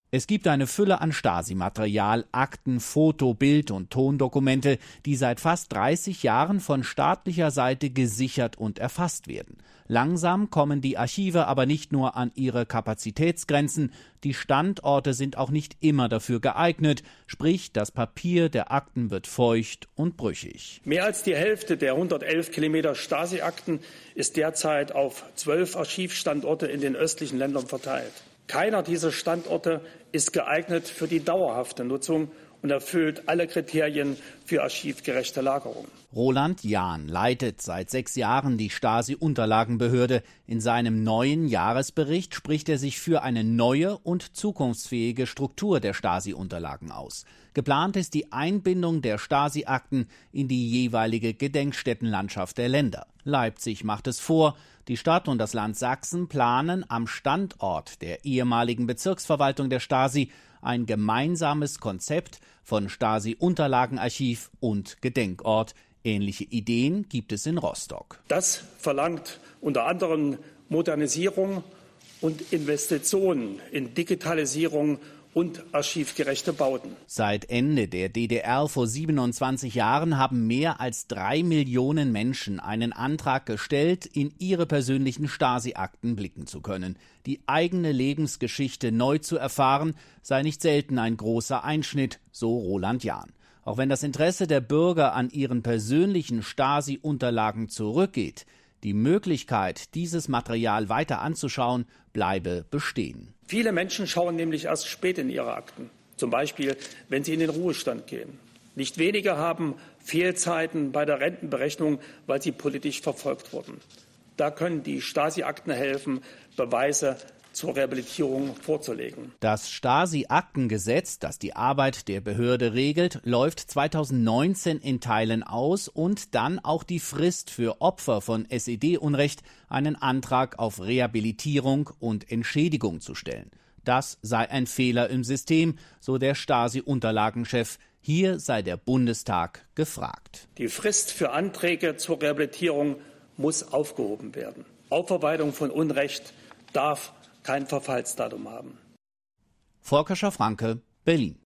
Es gibt eine Fülle an Stasi-Material, Akten, Foto-, Bild- und Tondokumente, die seit fast 30 Jahren von staatlicher Seite gesichert und erfasst werden. Langsam kommen die Archive aber nicht nur an ihre Kapazitätsgrenzen, die Standorte sind auch nicht immer dafür geeignet, sprich das Papier der Akten wird feucht und brüchig. Mehr als die Hälfte der 111 Kilometer Stasi-Akten ist derzeit auf 12 Archivstandorte in den östlichen Ländern verteilt. Keiner dieser Standorte ist geeignet für die dauerhafte Nutzung und erfüllt alle Kriterien für archivgerechte Lagerung. Roland Jahn leitet seit 6 Jahren die Stasi-Unterlagenbehörde. In seinem neuen Jahresbericht spricht er sich für eine neue und zukunftsfähige Struktur der Stasi-Unterlagen aus. Geplant ist die Einbindung der Stasi-Akten in die jeweilige Gedenkstättenlandschaft der Länder. Leipzig macht es vor. Die Stadt und das Land Sachsen planen am Standort der ehemaligen Bezirksverwaltung der Stasi ein gemeinsames Konzept von Stasi-Unterlagenarchiv und Gedenkort. Ähnliche Ideen gibt es in Rostock. Das verlangt unter anderem Modernisierung und Investitionen in Digitalisierung und archivgerechte Bauten. Seit Ende der DDR vor 27 Jahren haben mehr als 3 Millionen Menschen einen Antrag gestellt, in ihre persönlichen Stasi-Akten blicken zu können. Die eigene Lebensgeschichte neu zu erfahren, sei nicht selten ein großer Einschnitt, so Roland Jahn. Auch wenn das Interesse der Bürger an ihren persönlichen Stasi-Unterlagen zurückgeht, die Möglichkeit, dieses Material weiter anzuschauen, bleibe bestehen. Viele Menschen schauen nämlich erst spät in ihre Akten, zum Beispiel, wenn sie in den Ruhestand gehen. Nicht wenige haben Fehlzeiten bei der Rentenberechnung, weil sie politisch verfolgt wurden. Da können die Stasi-Akten helfen, Beweise zur Rehabilitierung vorzulegen. Das Stasi-Aktengesetz, das die Arbeit der Behörde regelt, läuft 2019 in Teilen aus und dann auch die Frist für Opfer von SED-Unrecht, einen Antrag auf Rehabilitierung und Entschädigung zu stellen. Das sei ein Fehler im System, so der Stasi-Unterlagenchef. Hier sei der Bundestag gefragt. Die Frist für Anträge zur Rehabilitierung muss aufgehoben werden. Aufarbeitung von Unrecht darf kein Verfallsdatum haben. Volker Schafranke, Berlin.